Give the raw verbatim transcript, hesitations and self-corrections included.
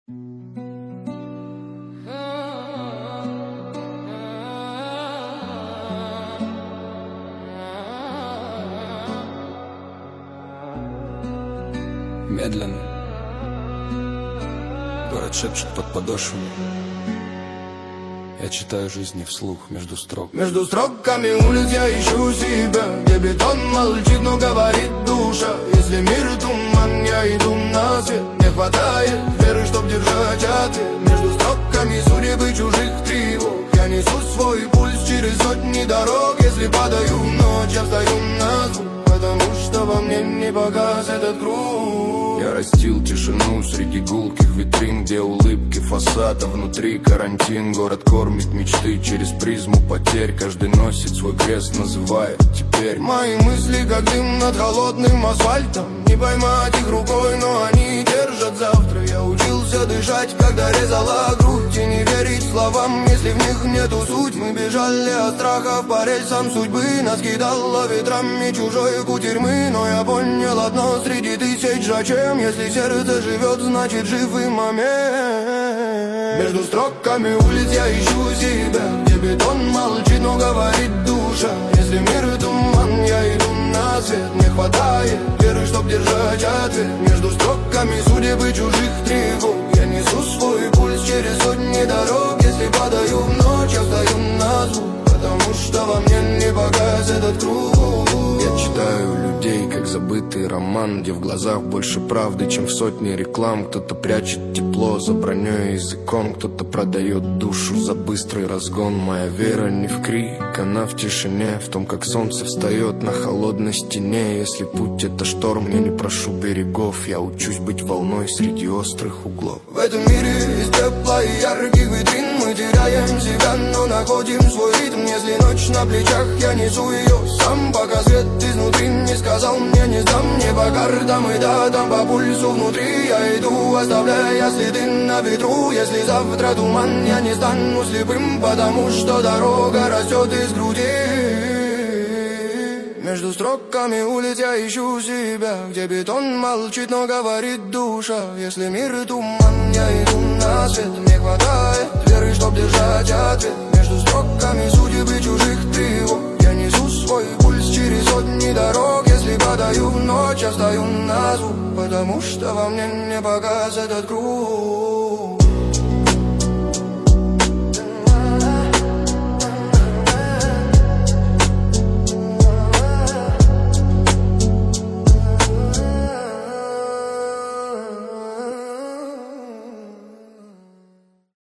Медленно город шепчет под подошвами. Я читаю жизни вслух между строк. Между строками улиц я ищу себя, где бетон молчит, но говорит душа. Если мир туман, я иду на свет. Не хватает веры, чтоб держать ответ. Между строками судебы чужих тревог я несу свой пульс через сотни дорог. Если падаю в ночь, я встаю на звук, потому что во мне не погас этот круг. Я растил тишину среди гулких витрин, где улыбки фасада, внутри карантин. Город кормит мечты через призму потерь. Каждый носит свой крест, называет теперь. Мои мысли как дым над холодным асфальтом. Не поймать их рукой, но они держат завтра. Я учился дышать, когда резала грудь, и не верить словам, если в них нету суть. Мы бежали от страха по рельсам судьбы. Нас кидало ветрами чужой кутерьмы. Но я понял одно среди тысяч зачем. Если сердце живет, значит жив и момент. Между строками улиц я ищу себя, где бетон молчит, но говорит душа. Если мир туман, я иду на свет. Не хватает веры, чтоб держать ответ. Между строками судебы чужих тревог я несу свой пульс через сотни дорог. Если падаю в ночь, я встаю на звук, потому что во мне не погас этот круг. Я читаю людей, как забытый роман, где в глазах больше правды, чем в сотне реклам. Кто-то прячет тепло за броней и языком, кто-то продает душу за быстрый разгон. Моя вера не в крик, она в тишине, в том, как солнце встает на холодной стене. Если путь это шторм, я не прошу берегов, я учусь быть волной среди острых углов. В этом мире из тепла и ярких витрин мы теряем себя, но находим свой ритм. Если ночь на плечах, я несу ее сам, пока свет изнутри не сказал мне не сдам. Не по картам и датам, по пульсу внутри я иду, оставляя следы на ветру. Если завтра туман, я не стану слепым, потому что дорога растет из груди. Между строками улиц я ищу себя, где бетон молчит, но говорит душа. Если мир туман, я иду на свет. Мне хватает веры, чтоб держать ответ. Между строками судебы чужих тревог я несу свой пульс через сотни дорог. Если падаю в ночь, я встаю на звук, потому что во мне не погас этот круг.